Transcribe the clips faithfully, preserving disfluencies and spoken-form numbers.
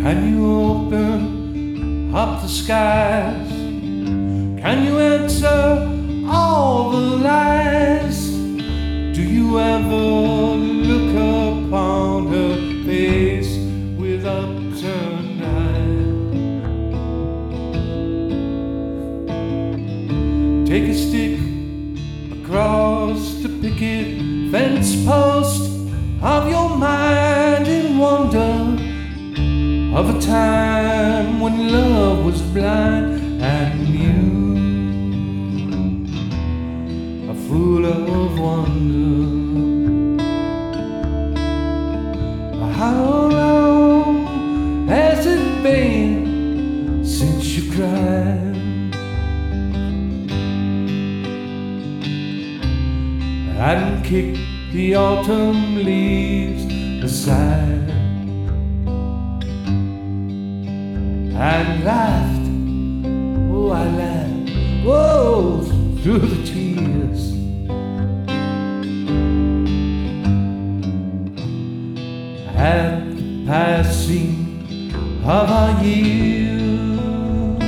Can you open up the skies? Can you answer all the lies? Do you ever look upon her face with upturned eyes? Take a stick across the picket fence post of your mind and wonder of a time when love was blind and you, a fool of wonder. How long has it been since you cried and kicked the autumn leaves aside and laughed? Oh, I laughed, whoa, through the tears. At the passing of our years,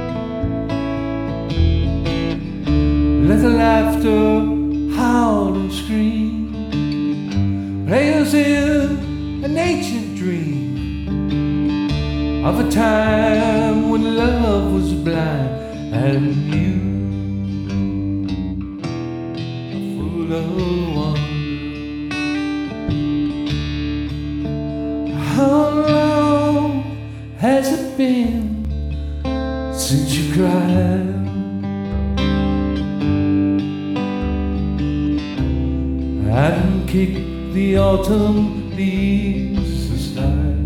let the laughter howl and scream, play us in an ancient dream of a time when love was blind and you, a fool of wonder. How long has it been since you cried and kicked the autumn leaves aside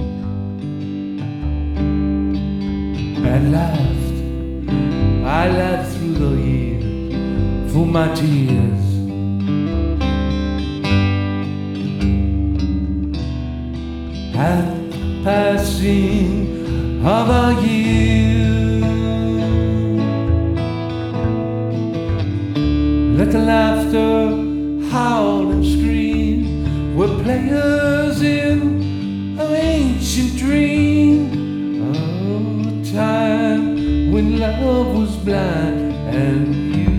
and laughed? I laughed through the years for my tears. At the passing of our years, let the laughter howl and scream. We're players in an ancient dream of a time when love was blind and you,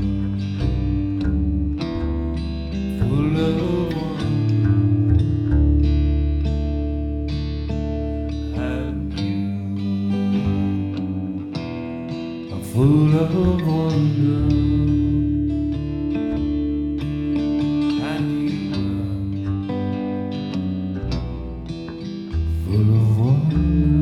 full of wonder. And you, a full of wonder. Full of wonder.